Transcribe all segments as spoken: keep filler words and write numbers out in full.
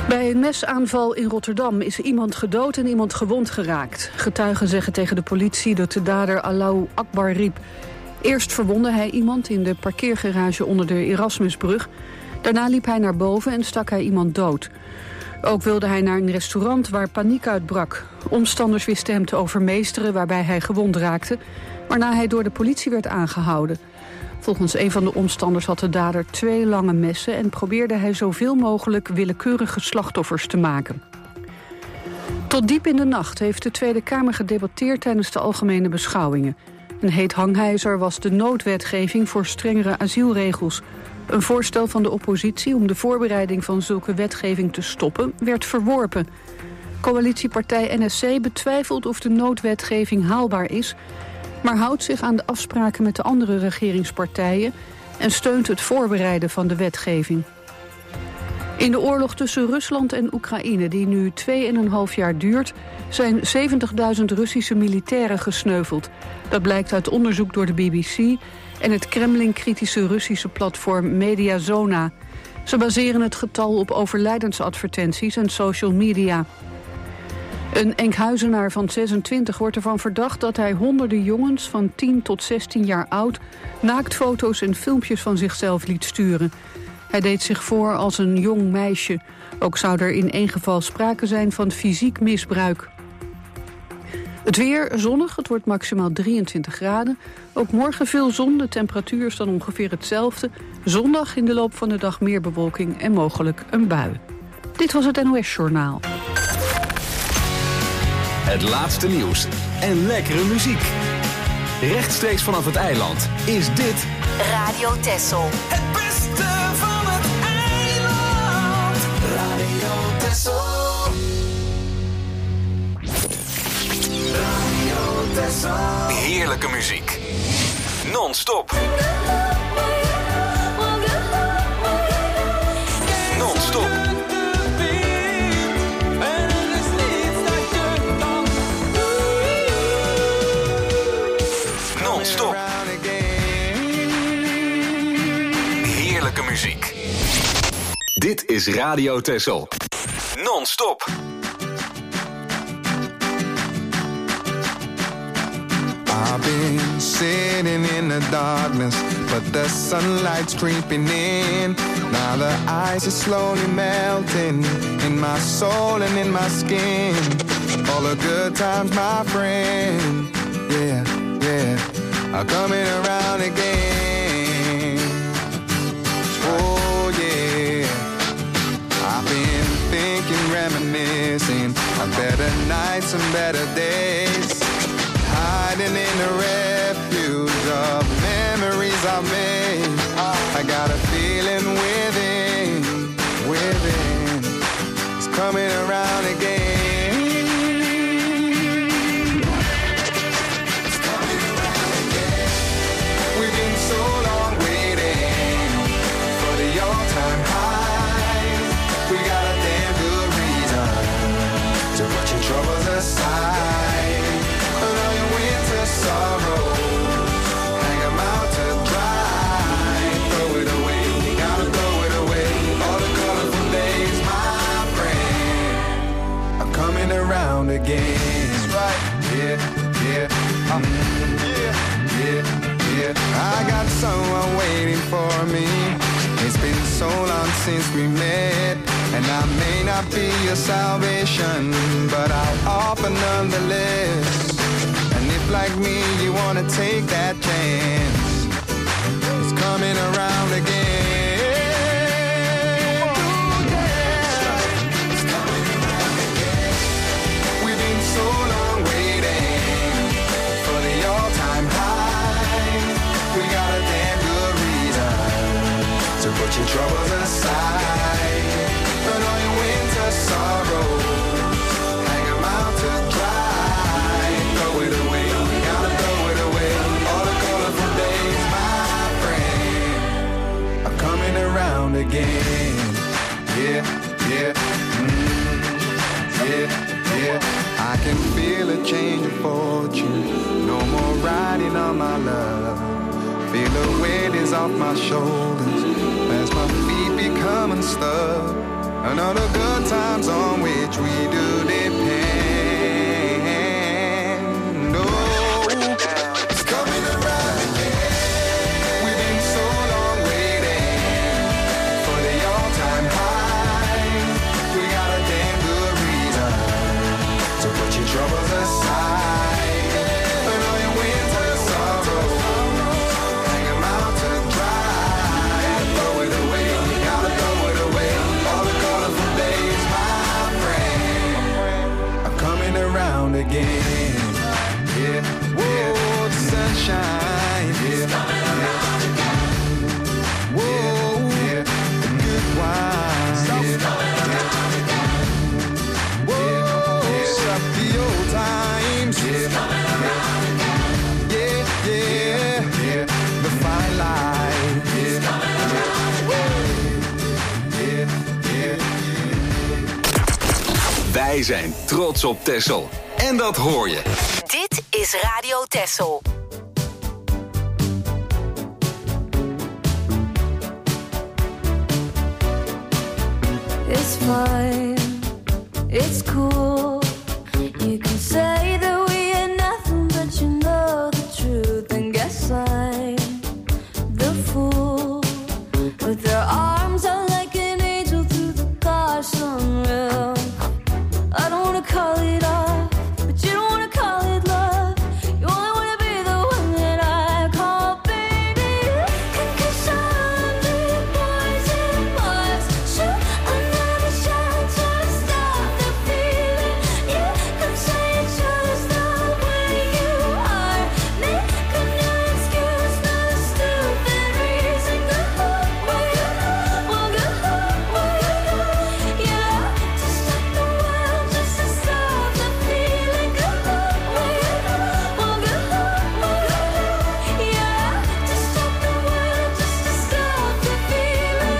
Bij een mesaanval in Rotterdam is iemand gedood en iemand gewond geraakt. Getuigen zeggen tegen de politie dat de dader Allahu Akbar riep. Eerst verwondde hij iemand in de parkeergarage onder de Erasmusbrug. Daarna liep hij naar boven en stak hij iemand dood. Ook wilde hij naar een restaurant waar paniek uitbrak. Omstanders wisten hem te overmeesteren waarbij hij gewond raakte, waarna hij door de politie werd aangehouden. Volgens een van de omstanders had de dader twee lange messen en probeerde hij zoveel mogelijk willekeurige slachtoffers te maken. Tot diep in de nacht heeft de Tweede Kamer gedebatteerd tijdens de algemene beschouwingen. Een heet hangijzer was de noodwetgeving voor strengere asielregels. Een voorstel van de oppositie om de voorbereiding van zulke wetgeving te stoppen werd verworpen. Coalitiepartij N S C betwijfelt of de noodwetgeving haalbaar is, maar houdt zich aan de afspraken met de andere regeringspartijen en steunt het voorbereiden van de wetgeving. In de oorlog tussen Rusland en Oekraïne, die nu tweeënhalf jaar duurt, zijn zeventigduizend Russische militairen gesneuveld. Dat blijkt uit onderzoek door de B B C en het Kremlin-kritische Russische platform Mediazona. Ze baseren het getal op overlijdensadvertenties en social media. Een Enkhuizenaar van zesentwintig wordt ervan verdacht dat hij honderden jongens van tien tot zestien jaar oud naaktfoto's en filmpjes van zichzelf liet sturen. Hij deed zich voor als een jong meisje. Ook zou er in één geval sprake zijn van fysiek misbruik. Het weer zonnig, het wordt maximaal drieëntwintig graden. Ook morgen veel zon, de temperatuur is dan ongeveer hetzelfde. Zondag in de loop van de dag meer bewolking en mogelijk een bui. Dit was het N O S-journaal. Het laatste nieuws en lekkere muziek. Rechtstreeks vanaf het eiland is dit Radio Texel. Het beste van het eiland. Radio Texel. Radio Texel. Heerlijke muziek. Non-stop. Non-stop. Non-stop. Heerlijke muziek. Dit is Radio Texel. Non-stop. I've been sitting in the darkness, but the sunlight's creeping in. Now the ice is slowly melting in my soul and in my skin. All the good times, my friend, yeah, yeah, are coming around again. Oh yeah, I've been thinking, reminiscing of better nights and better days, hiding in the refuge of memories I've made. I got a feeling within, within, it's coming around again. It's coming around again. We've been so long waiting for the all-time high. We got a damn good reason to put your troubles aside. All your winter sorrows, hang them out to dry. Throw it away, you gotta throw it away. All the colorful days, my friend, are coming around again. That's right, yeah, yeah, um, yeah, yeah, yeah. I got someone waiting for me. It's been so long since we met, and I may not be your salvation, but I'll offer nonetheless. Like me, you wanna take that chance. It's coming around again. Ooh, yeah. It's coming around again. We've been so long waiting for the all-time high. We got a damn good reason to put your troubles aside. Put all your winter sorrows, hang them out to dry. Throw it away. Around again, yeah, yeah, mm, yeah, yeah. I can feel a change of fortune. No more riding on my love. Feel the weight is off my shoulders as my feet become unstuck. Another good time bonds on which we do depend. Oh, it's coming around again. We've been so long waiting for the all-time high. We got a damn good reason, so put your troubles aside. And all your winter sorrows, hang 'em out to dry. Throw it away, you gotta throw it away. All the colorful days, my friend, are coming around again. Yeah, whoa, the sunshine. Yeah, whoa, yeah, the good wine. Yeah, whoa, stop the old times. Yeah, yeah, yeah, yeah, the fine line. Yeah, yeah, yeah, yeah. Wij zijn trots op Texel. En dat hoor je. Dit is Radio Texel. It's fine, it's cool. You can say that we ain't nothing, but you know the truth. And guess I'm the fool with their arms out like an angel through the car sunroof. I don't wanna call it off, but you don't wanna call it love. You only wanna be the one that I call baby. Cause I'm the boys and boys. Shoot another shot to stop the feeling. You can say it's just the way you are. Make a new excuse, not a stupid reason. Go home, where you go, well, go home, where you go. Yeah, to stop the world, just to stop the feeling. Go home, where you go, well, go home, where you go. Yeah, to stop the world, just to stop the feeling.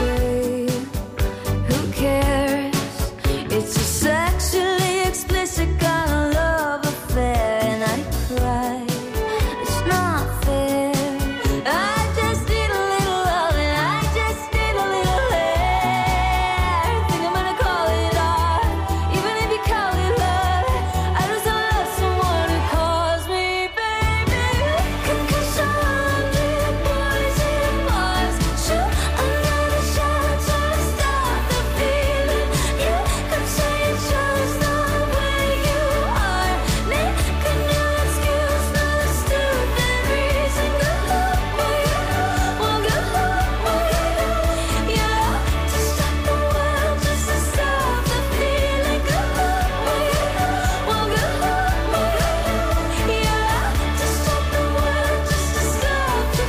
Who cares? It's a sexually explicit kind of love affair, and I cry. It's not fair. I just need a little love, and I just need a little hair. Think I'm gonna call it art, even if you call it love. I just don't love someone who calls me baby. Cause I'm the boys and boys. Shoot another shot to stop the feeling. You can say it's just the way you are. Make a new excuse, not a stupid reason. Go home, where you go, well, go home, where you go. Yeah, to stop the world, just to stop the feeling. Go home, where you go, well, go home, where you go. Yeah, to stop the world, just to stop the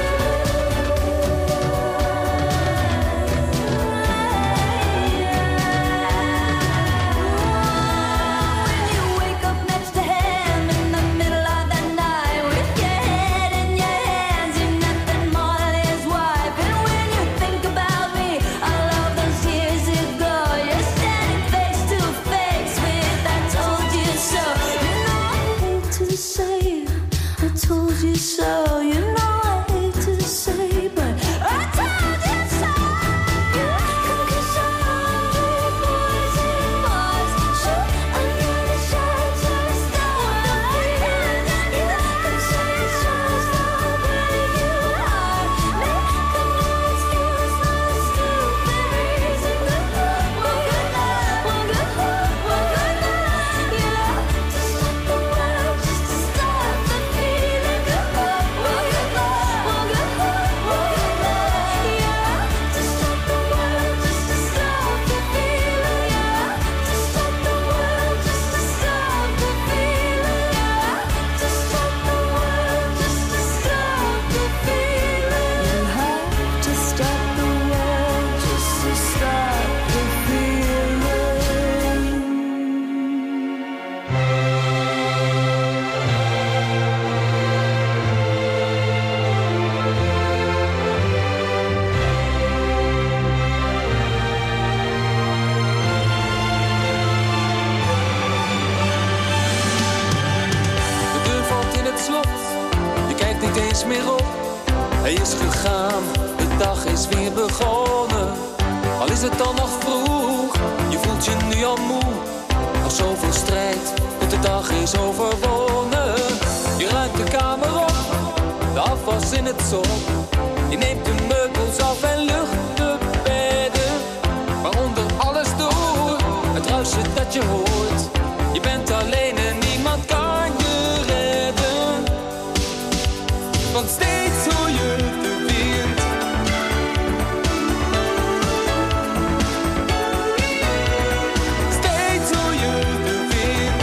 feeling. When you wake up next to him in the middle of the night with your head in your hands, you're nothing more than his wife. And when you think about me, I love those years ago. You're standing face to face with I told you so. You know I hate to say I told you so. You know I hate to say, but I told you so. Cause I'm the boys and boys. Shoot another shot to stop the feeling. You can say it's just the way you are. Make a new excuse, not a stupid reason. Go home, well, go home, well, go home, well, go home. Yeah, to stop the world, just to stop the feeling. Go home, well, go home, well, go home, well, go home. Yeah, to stop the world, just to stop the feeling. Yeah, to stop the world, just to stop the feeling. Yeah, to stop the world, just to stop the feeling. You have to stop the world, just to stop the feeling. De deur valt in het slot, je kijkt niet eens meer op. Hij is gegaan, de dag is weer begonnen. Al is het dan nog vroeg, je voelt in het zon. Je neemt de meubels af en lucht de bedden. Waaronder alles door, het ruisje dat je hoort. Je bent alleen en niemand kan je redden. Want steeds hoor je de wind. Steeds hoor je de wind.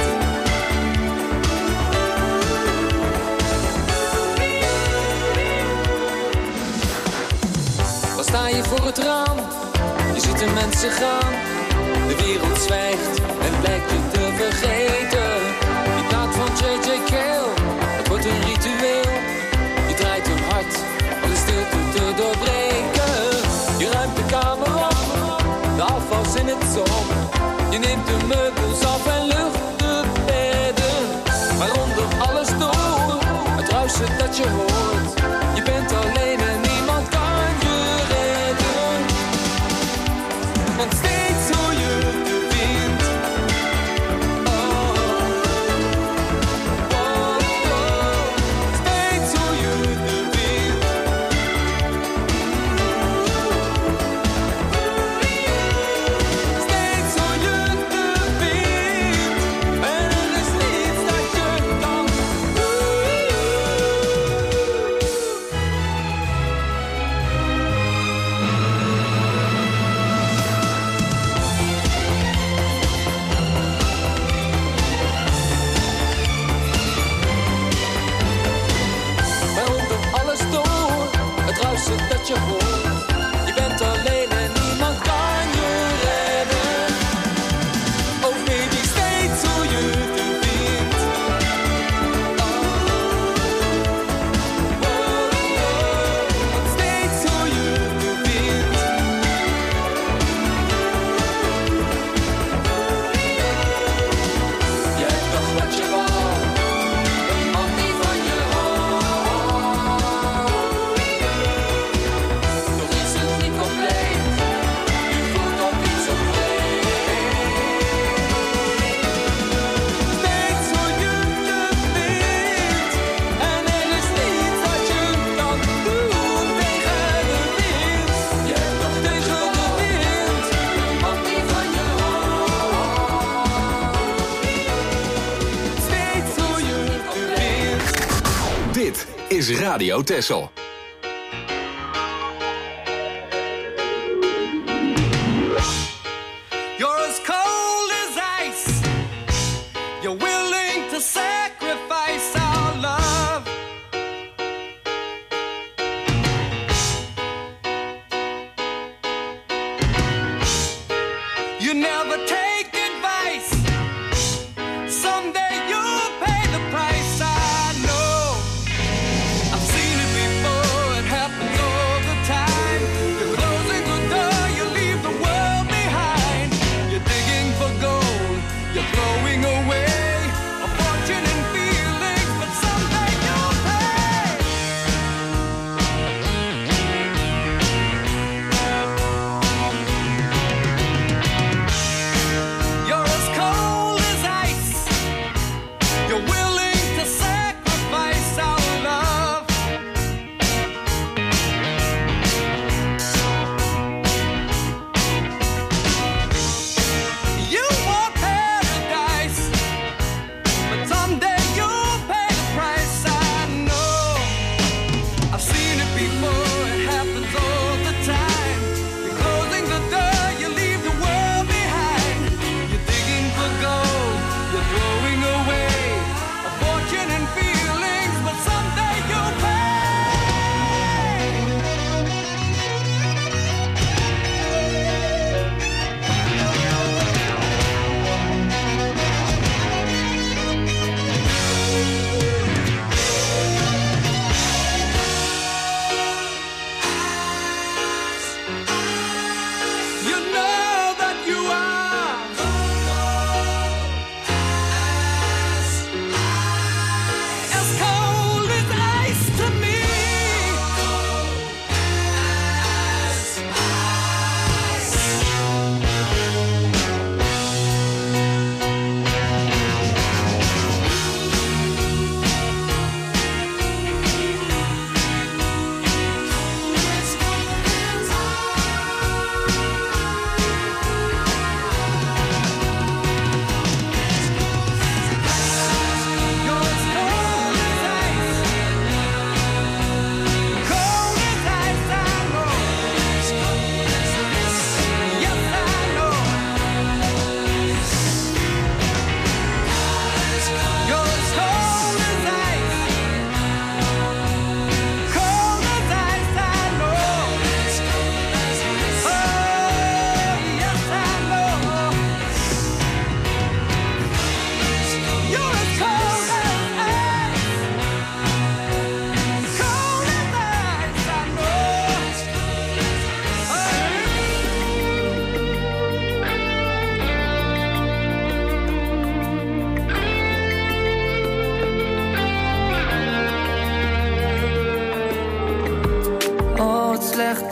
Dan sta je voor het raam, je ziet de mensen gaan. De wereld zwijgt en blijkt je te vergeten. Die plaat van J J Cale, het wordt een ritueel. Je draait hem hard om de stilte te doorbreken. Je ruimt de kamer op, de afwas in het zon. Je neemt de meubels af en lucht de bedden. Waaronder alles door, het ruisen dat je hoort. Je bent alleen en niemand kan je redden. Want steeds hoor je de wind. Oh, oh, oh. Steeds hoor je de wind. Steeds hoor je de wind. En er is niets dat je kan doen. Waaronder alles door, het ruisen dat je hoort. Je bent alleen en niemand kan je redden. Oh baby, steeds hoor je de wind. Oh, oh, oh. Want steeds hoor je de wind. Je hebt toch wat je wou, een man die van je houdt. Toch is het niet compleet, je voelt op iets op Steeds hoor je de wind. En er is niets wat je kan doen tegen de wind. Je hebt toch tegen de wind, een man die van je houdt. Steeds hoor je de wind. Dit is Radio Texel. You're as cold as ice. You're willing to sacrifice our love. You never take advice. Someday you'll pay the price. I know. I've seen it before. It happens all the time. You're closing the door. You leave the world behind. You're digging for gold. You're throwing away a fortune and feelings, but someday you'll pay.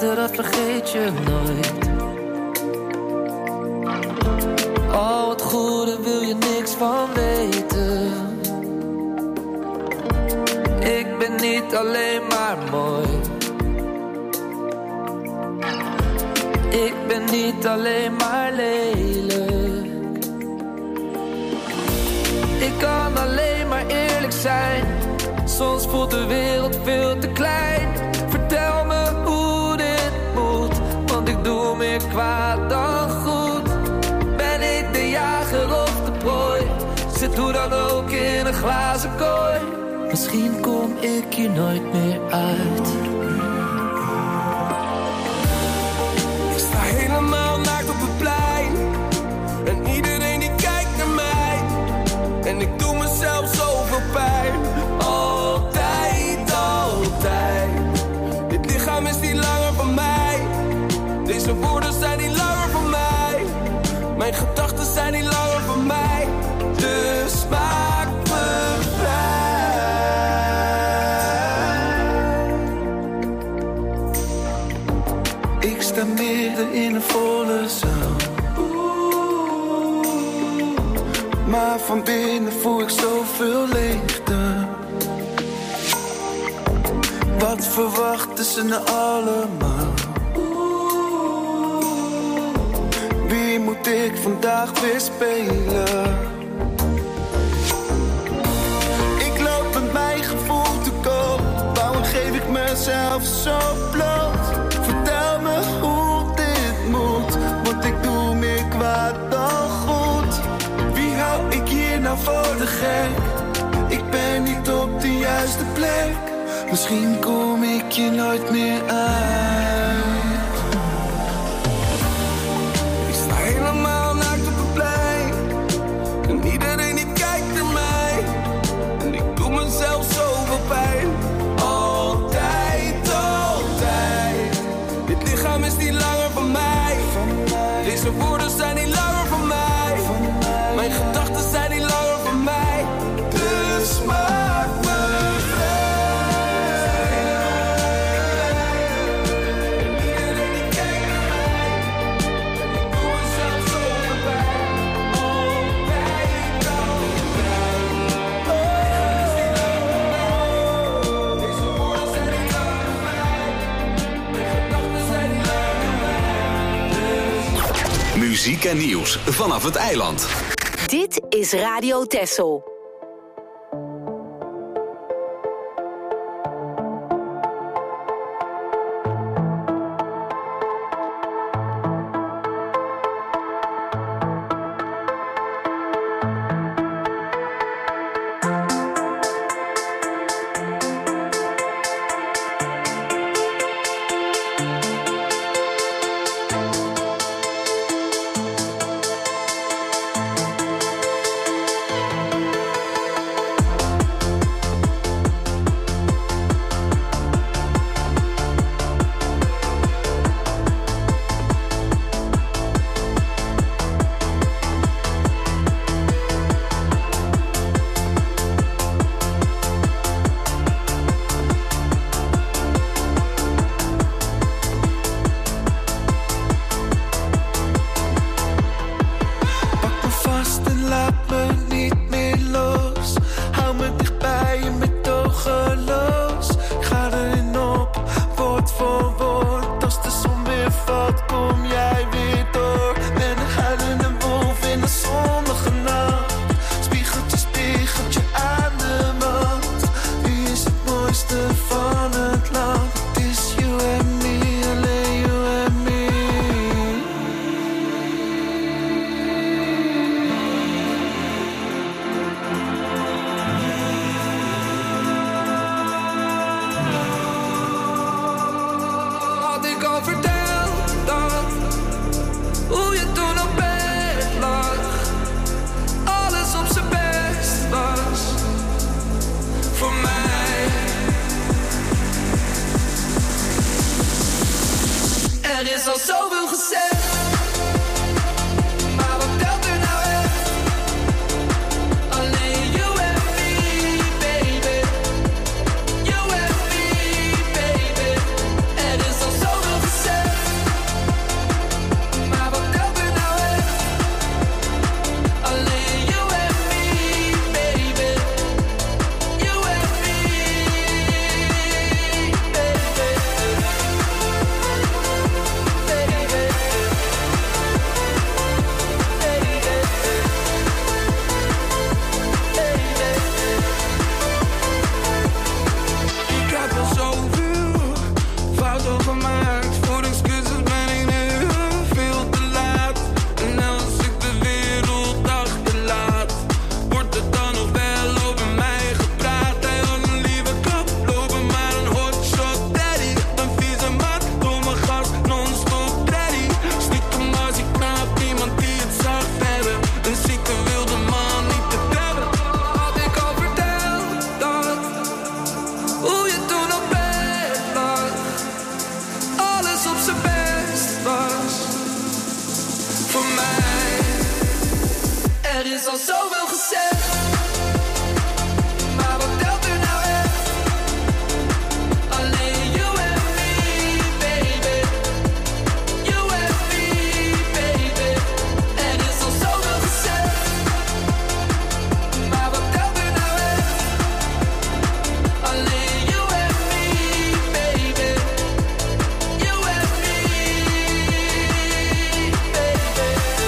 beter, dat vergeet je nooit. Al het goede wil je niks van weten. Ik ben niet alleen maar mooi. Ik ben niet alleen maar lelijk. Ik kan alleen maar eerlijk zijn. Soms voelt de wereld veel te klein. Vertel me hoe dit moet, want ik doe meer kwaad dan goed. Ben ik de jager of de prooi? Zit hoe dan ook in een glazen kooi. Misschien kom ik hier nooit meer uit. Ik sta helemaal naakt op het plein. En iedereen die kijkt naar mij. En ik doe mezelf zoveel pijn. Altijd, altijd. Dit lichaam is niet langer van mij. Deze woorden zijn niet langer van mij. Mijn gedachten zijn niet langer van mij. Dus maak me vrij. Ik sta midden in een volle zaal. Maar van binnen voel ik zoveel leegte. Wat verwachten ze nou allemaal? Wie moet ik vandaag weer spelen? Ik loop met mijn gevoel te koop. Waarom geef ik mezelf zo bloot? Vertel me hoe dit moet, want ik doe meer kwaad dan goed. Wie hou ik hier nou voor de gek? Ik ben niet op de juiste plek. Misschien kom ik je nooit meer uit. Ik sta helemaal naakt op het plein. En iedereen die kijkt naar mij. En ik doe mezelf zoveel pijn. Altijd, altijd. Dit lichaam is niet langer van mij. Deze woorden zijn niet langer van mij. Mijn gedachten zijn niet langer van mij. Dus maak me Muziek en nieuws vanaf het eiland. Dit is Radio Texel. is al zoveel gezegd. Maar wat telt er nou echt? Alleen you and me, baby. You and me, baby. Er is al zoveel gezegd. Maar wat telt er nou echt? Alleen you and me, baby. You and me, baby.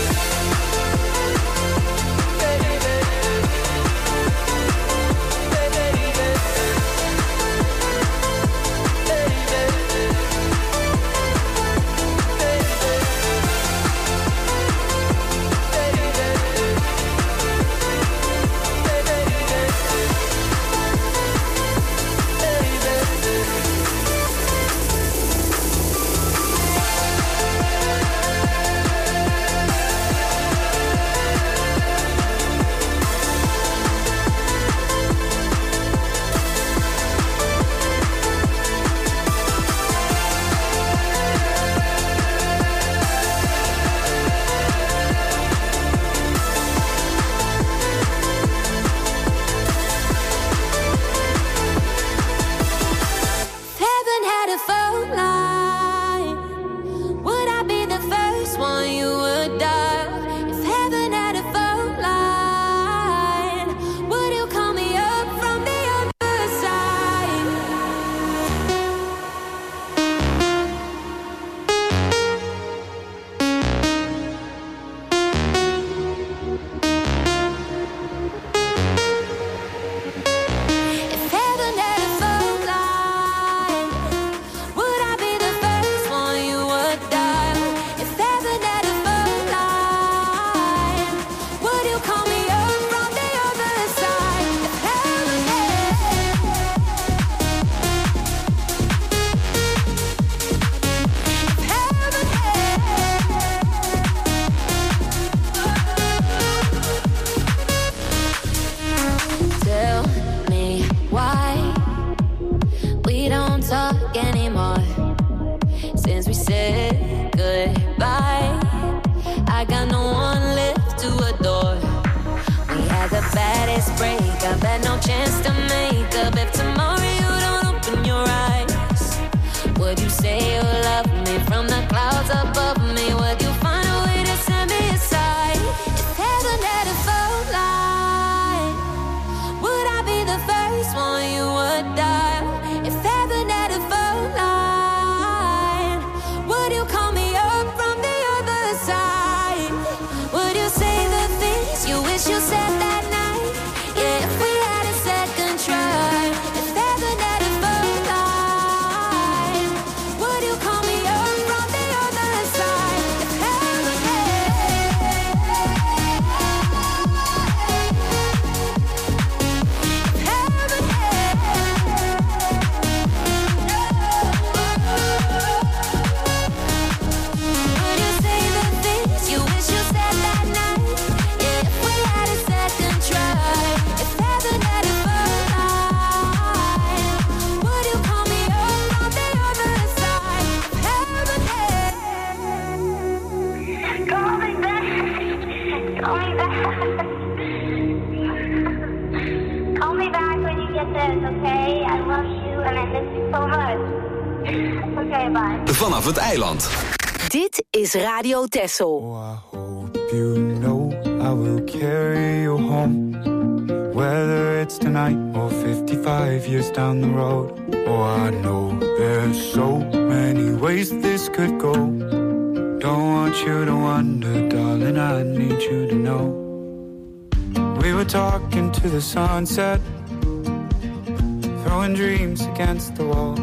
Heaven had a phone line. Would I be the first one you would dial? If heaven had a phone line, would you call me up from the other side? If heaven had a phone line, would I be the first one you would dial? If heaven had a phone line, would you call me up from the other side? If heaven had, if heaven had. Tell me why we don't talk anymore. Since we said goodbye, I got no one left to adore. We had the baddest breakup, had no chance to make up. If tomorrow you don't open your eyes, would you say you love me from the clouds above me? Would you find a way to set me aside? If heaven had a phone line, would I be the first one you would dial? If heaven had a phone line, would you call me up from the other side? Would you say the things you wish you said that night? Yeah, if we had a second try. If heaven had a phone line, would you call me up from the other side? If heaven would you say the things you wish you said that night? Yeah, if we had a second try. If heaven had a phone line, would you call me up from the other side? If heaven had. Call me back. Call me back. Call me back when you get this, okay? I love you and I miss you so much. Okay, bye. Vanaf het eiland. Dit is Radio Texel. Oh, I hope you know I will carry you home. Whether it's tonight or fifty-five years down the road. Oh, I know there's so many ways this could go. Don't want you to wonder, darling, I need you to know. We were talking to the sunset, throwing dreams against the wall.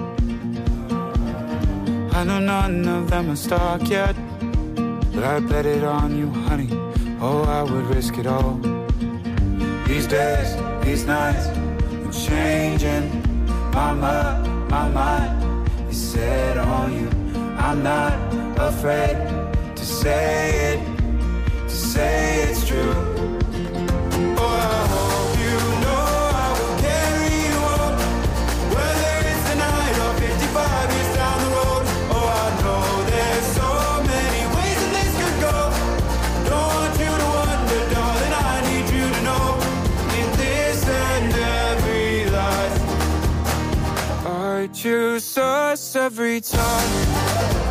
I know none of them are stuck yet, but I bet it on you, honey. Oh, I would risk it all. These days, these nights, I'm changing my mind, my mind is set on you. I'm not afraid to say it, to say it's true. Oh, I hope you know I will carry you on, whether it's tonight or fifty-five years down the road. Oh, I know there's so many ways that this could go. Don't want you to wonder, darling, I need choose us every time.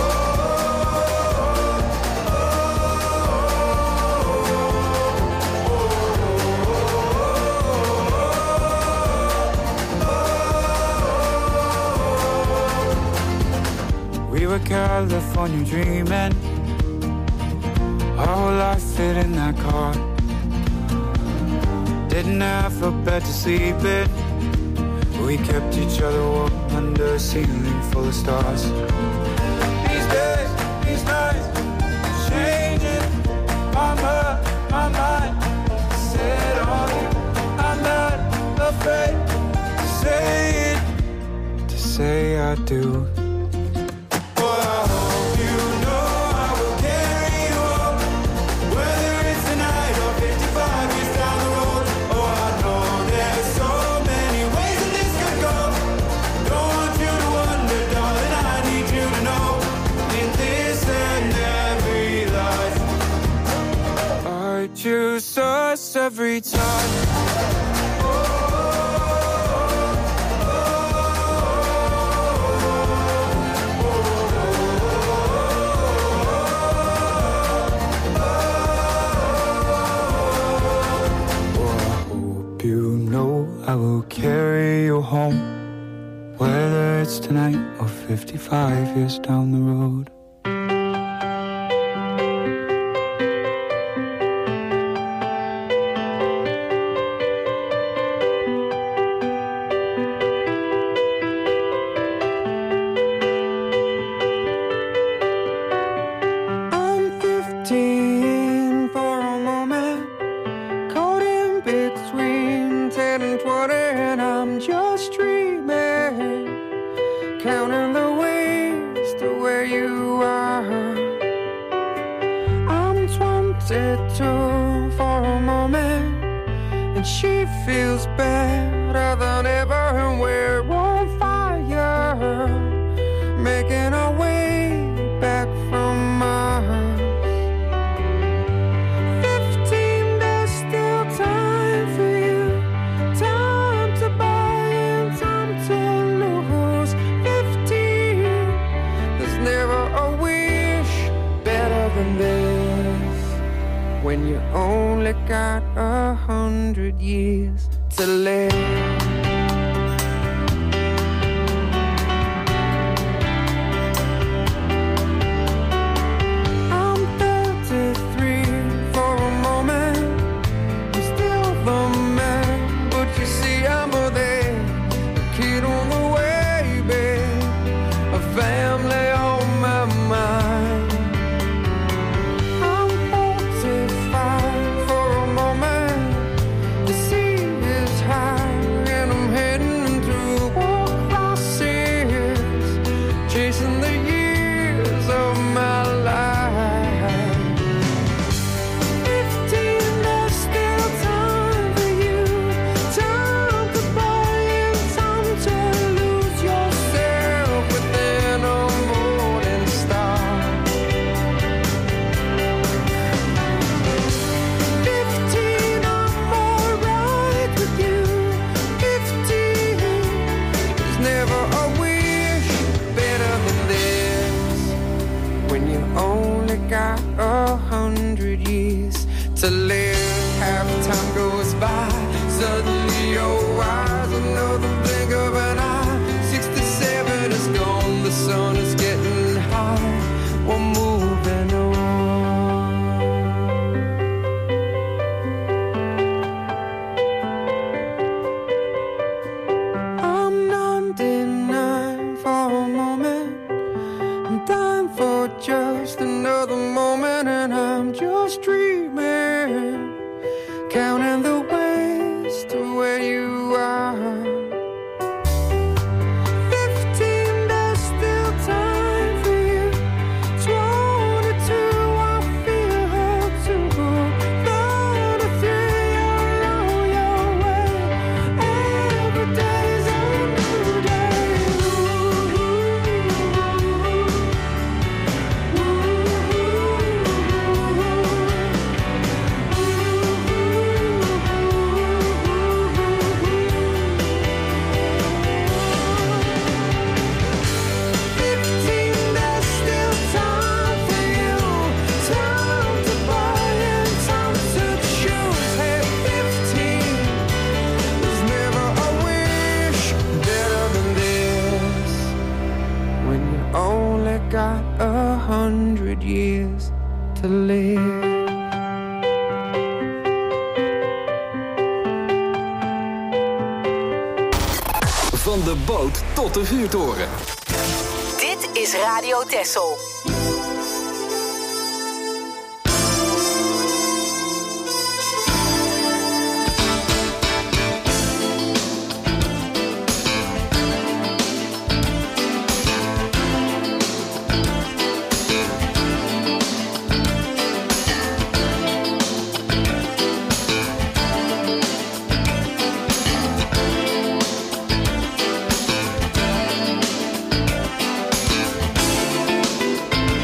We were California dreaming, our whole life fit in that car. Didn't have a bed to sleep in, we kept each other warm under a ceiling full of stars. These days, these nights, changing my mind, my mind. Set on you, I'm not afraid to say it, to say I do. Choose us every time. I will carry you home, whether it's tonight or fifty-five years down the road. Van de boot tot de vuurtoren. Dit is Radio Texel. Thank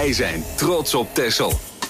Wij zijn trots op Texel.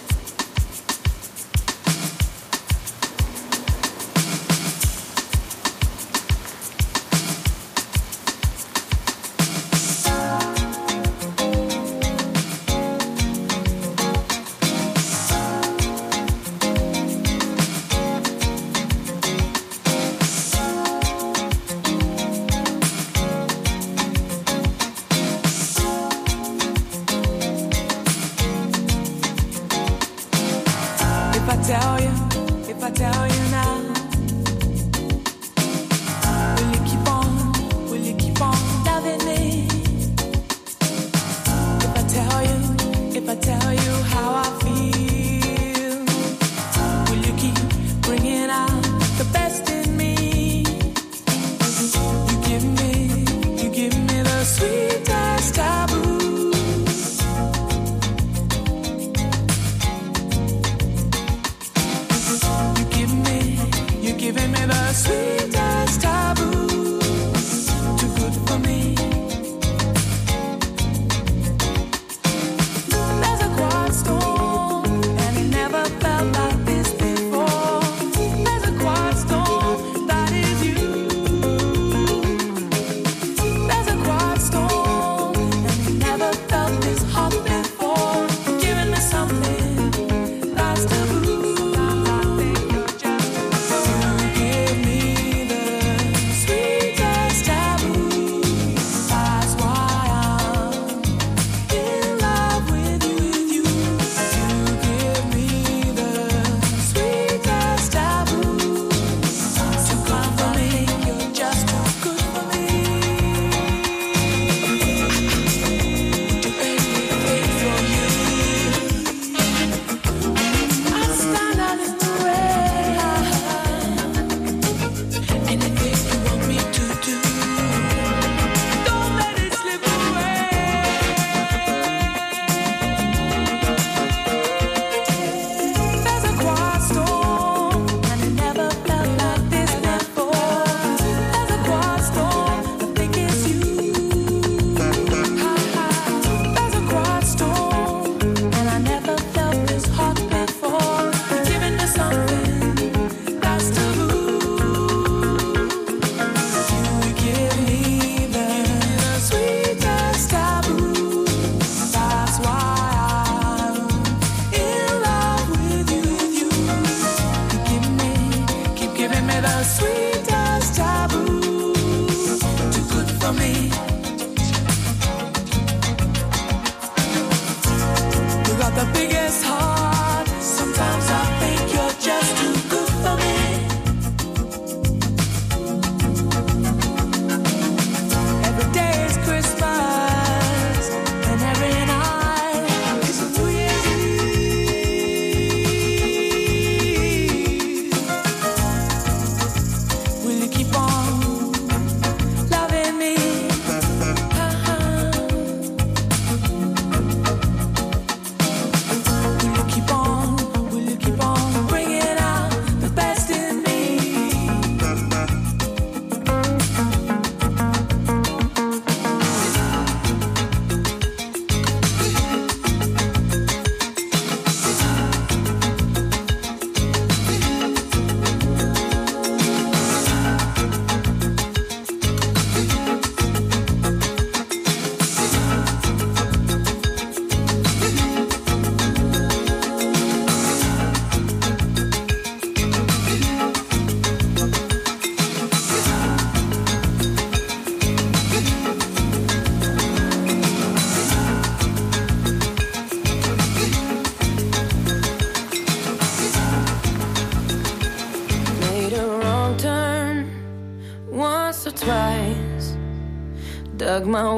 Dug my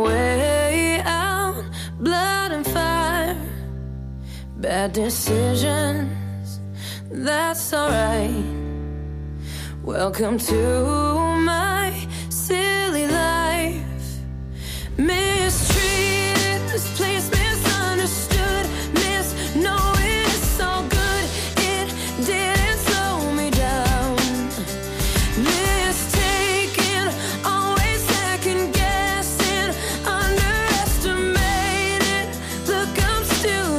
way out, blood and fire, bad decisions, that's alright. Welcome to my silly life. Mistreated, misplaced, misunderstood, misknowing it's all good, it didn't slow me down. Mistaken, always second guessing, underestimated, look I'm still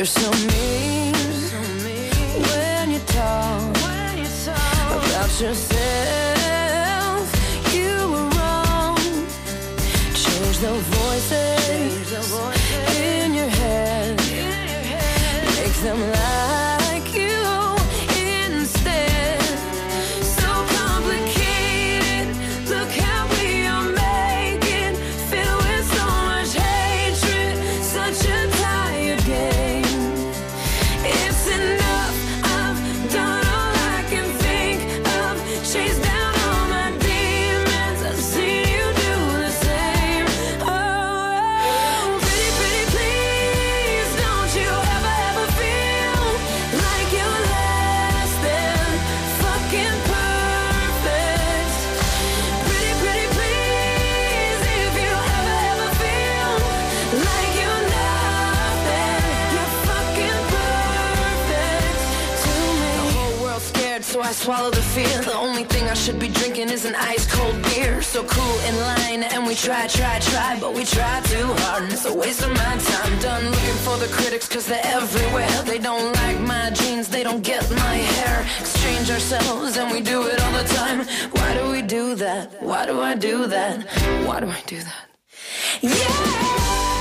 You're so mean when you talk about yourself. You were wrong. Change the voices in your head. Make them like you instead. So complicated. Look how we are making. Filled with so much hatred. Such a tired game. It's enough. I've done all I can think of. Chased down all my demons. I've seen you do the same. Oh, pretty, pretty, please. Don't you ever, ever feel like you're less than fucking perfect. Pretty, pretty, please. If you ever, ever feel like you're nothing, you're fucking perfect to me. The whole world's scared, so I swallow the fear. The only thing I should be drinking is an ice cold beer. So cool in line, and we try, try, try, but we try too hard, and it's a waste of my time. Done looking for the critics, cause they're everywhere. They don't like my jeans, they don't get my hair. Exchange ourselves, and we do it all the time. Why do we do that? Why do I do that? Why do I do that? Yeah!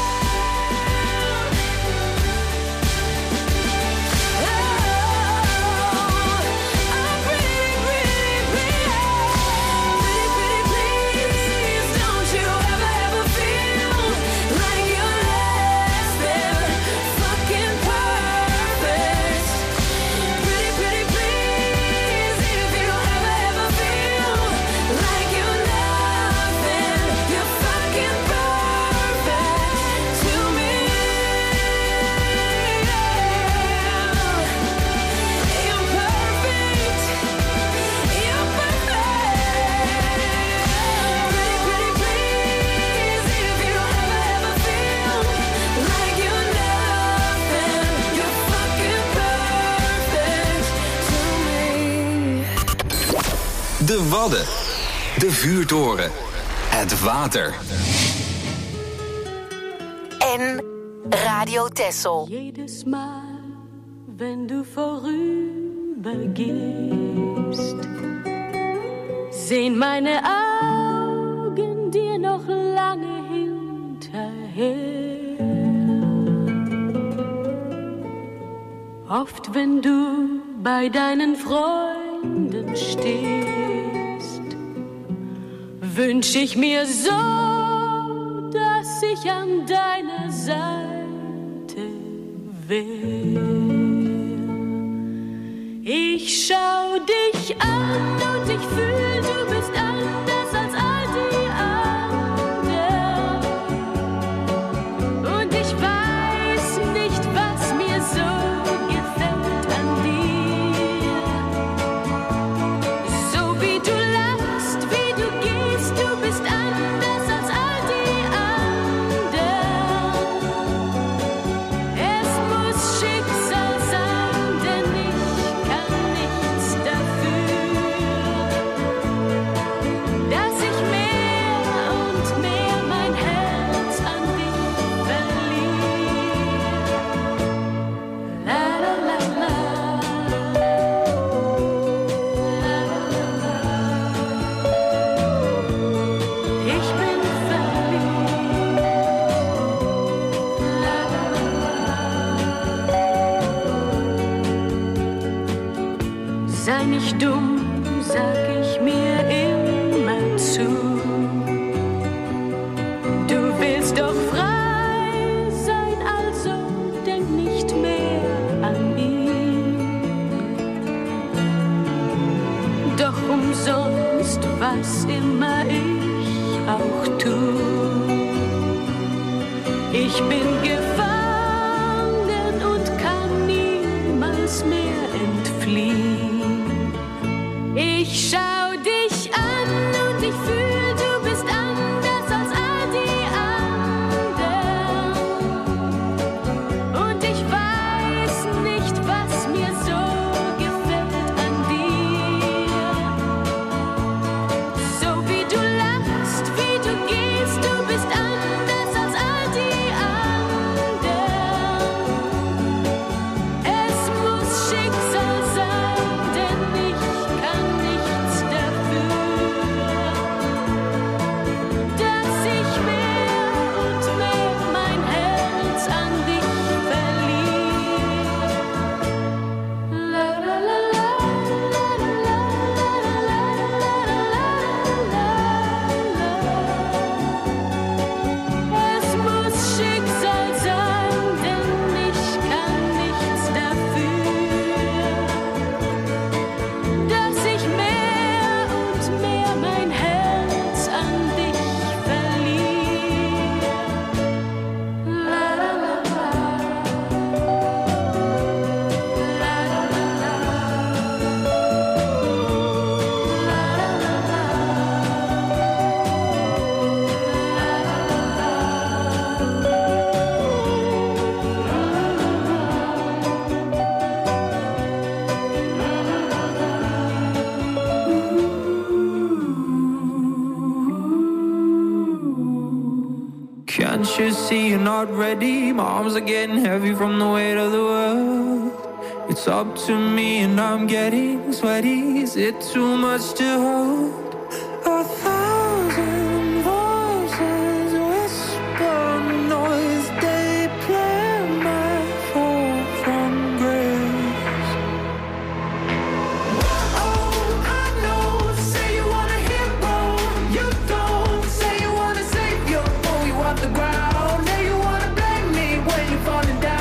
De Wadden. De vuurtoren. Het water. En Radio Texel. Jedes Mal, wenn du vorübergehst, sehen meine Augen dir noch lange hinterher. Oft, wenn du bei deinen Freunden stehst, wünsch ich mir so, dass ich an deiner Seite wär. Ich schau dich an und ich fühl, du bist anders als all die anderen. Und ich weiß nicht, was mir so gefällt an dir. So wie du lachst, wie du gehst, du bist anders als all die anderen. Es muss Schicksal sein, denn ich kann nichts dafür, dass ich mehr und mehr mein Herz an dich verliere. La la la la. Ich bin verliebt. Sei nicht dumm, sag ich mir immer zu. Du willst doch frei sein, also denk nicht mehr an ihn. Doch umsonst, was immer ich auch tu. Ich bin gefangen und kann niemals mehr entfliehen. Ich schau dich an und ich fühl, du bist anders als all die anderen. Und ich weiß nicht, was mir so gefällt an dir. So wie du lachst, wie du gehst, du bist anders als all die anderen. you're not ready. My arms are getting heavy from the weight of the world. It's up to me and I'm getting sweaty. Is it too much to hold? A thousand voices whisper noise. They play my fall from grace. Oh, I know. Say you want a hero. You don't. Say you want a savior. Oh, you want the ground. Now you want to blame me when you're falling down.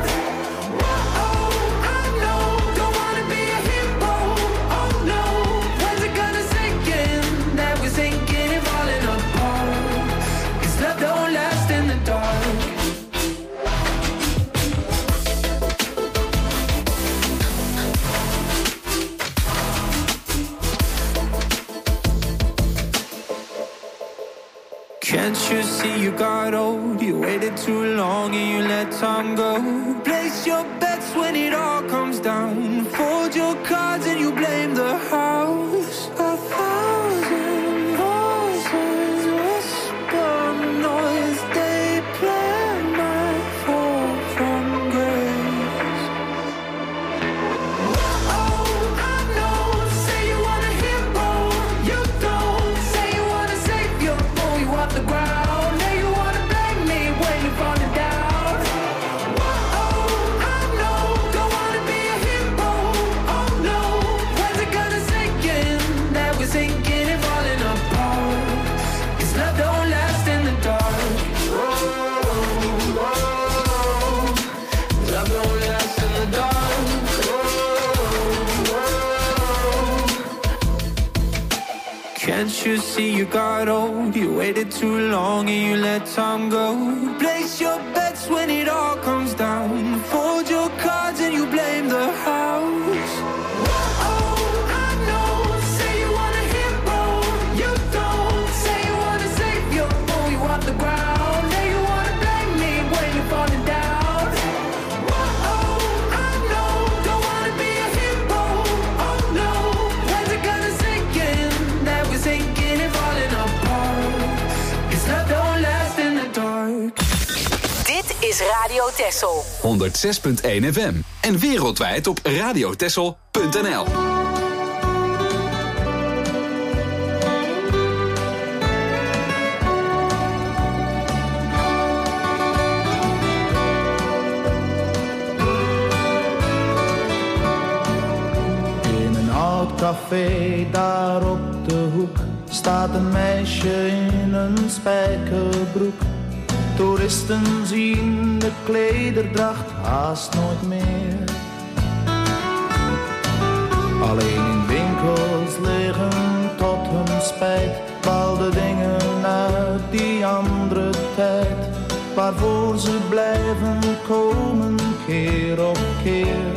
Can't you see you got old? You waited too long and you let time go. Place your bets when it all comes down. Fold your cards and you blame the house. A thousand voices whisper noise. They play my fall from grace. Oh, I know. Say you want a hero. You don't. Say you want a savior. Oh, you want the ground. Now you wanna blame me when you're falling down. Oh, I know. Don't wanna be a hero. Oh no. When's it gonna sink in? That we're sinking and falling apart. 'Cause love don't last in the dark. Oh, oh, oh. Love don't last in the dark. Oh, oh. Can't you see you got old? You waited too long and you let time go. Place your bets when it all comes down. Fold your cards and you blame the house. Oh, I know. Say you want a hero. You don't. Say you want a savior. Oh, you want the ground. Now you wanna blame me when you're falling down. Oh, I know. Don't wanna be a hero. Oh no. When's it gonna sink in? That we're sinking and falling apart. 'Cause love don't last in the dark. Dit is Radio Texel. honderdzes komma één F M. En wereldwijd op radiotexel punt n l. In een oud café daar op de hoek staat een meisje in een spijkerbroek. Toeristen zien de klederdracht haast nooit meer. Alleen in winkels liggen tot hun spijt bepaalde dingen uit die andere tijd, waarvoor ze blijven komen keer op keer.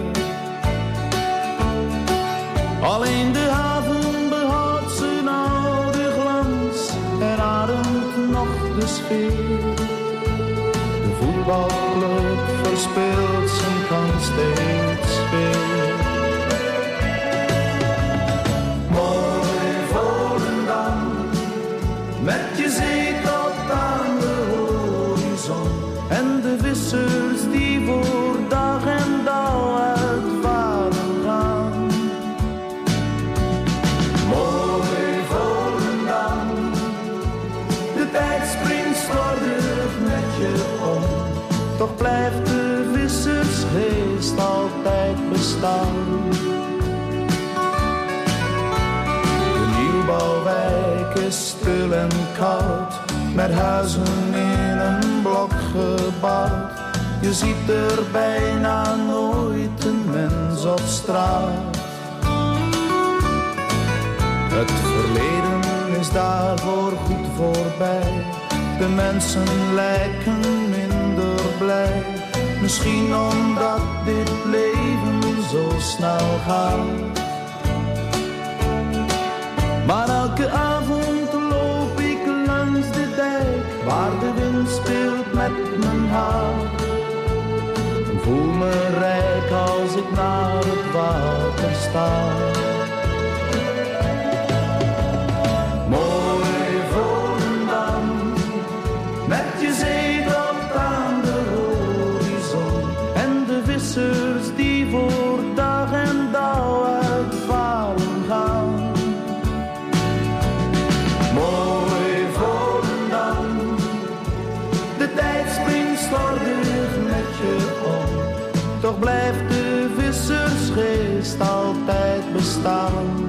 Alleen de haven behoudt zijn oude glans en ademt nog de sfeer. De voetbalclub verspeelt zijn kans steeds weer. Mooi Volendam, met je zee tot aan de horizon en de vissers die voor dag en dauw uitvaren gaan. Mooi Volendam, de tijd springt slordig met je om, toch blijft de vissersgeest altijd bestaan. De nieuwbouwwijk is stil en koud, met huizen in een blok gebouwd. Je ziet er bijna nooit een mens op straat. Het verleden is daarvoor goed voorbij. De mensen lijken minder blij. Misschien omdat dit leven zo snel gaat. Maar elke avond loop ik langs de dijk, waar de wind speelt met mijn haar. Ik voel me rijk als ik naar het water sta. Mooi Volendam, met je zee tot blijft de vissersgeest altijd bestaan.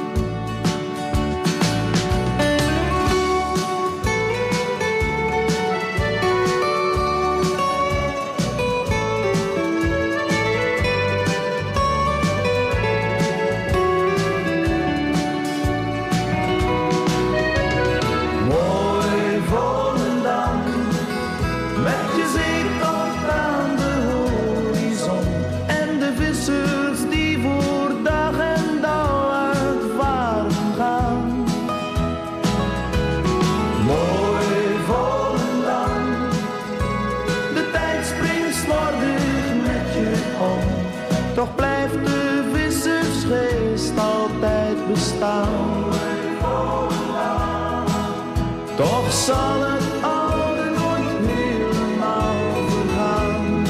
Toch blijft de vissersgeest altijd bestaan. Toch zal het oude nooit helemaal vergaan.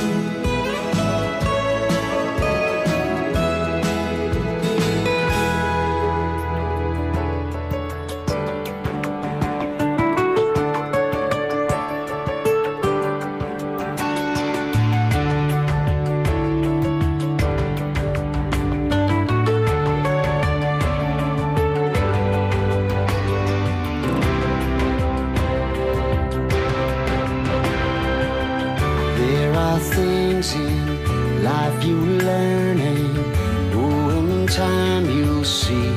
Things in life you learning, oh, in time you'll see.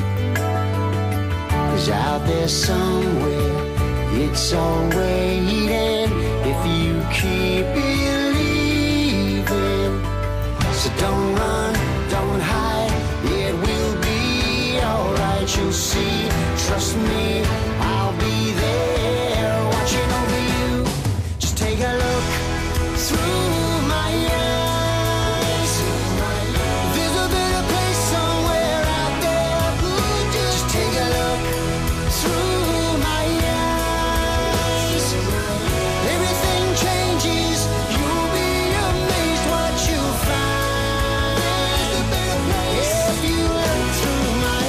'Cause out there somewhere it's all waiting if you keep believing. So don't run, don't hide, it will be alright, you'll see. Trust me, I'll be there watching over you. Just take a look through my eyes. There's a better place somewhere out there. Just take a look through my eyes. Everything changes. You'll be amazed what you'll find. If you look through my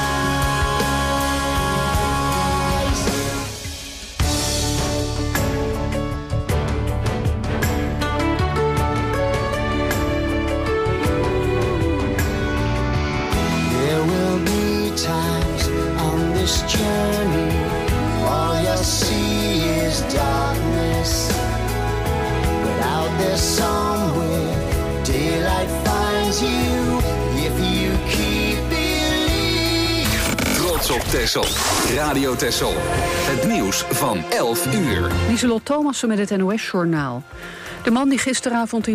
eyes. There will be times on this journey, all you'll see is darkness. But out there somewhere, daylight finds you if you keep believing. Trots op Texel. Radio Texel. Het nieuws van elf uur. Lieselot Thomassen met het N O S-journaal. De man die gisteravond in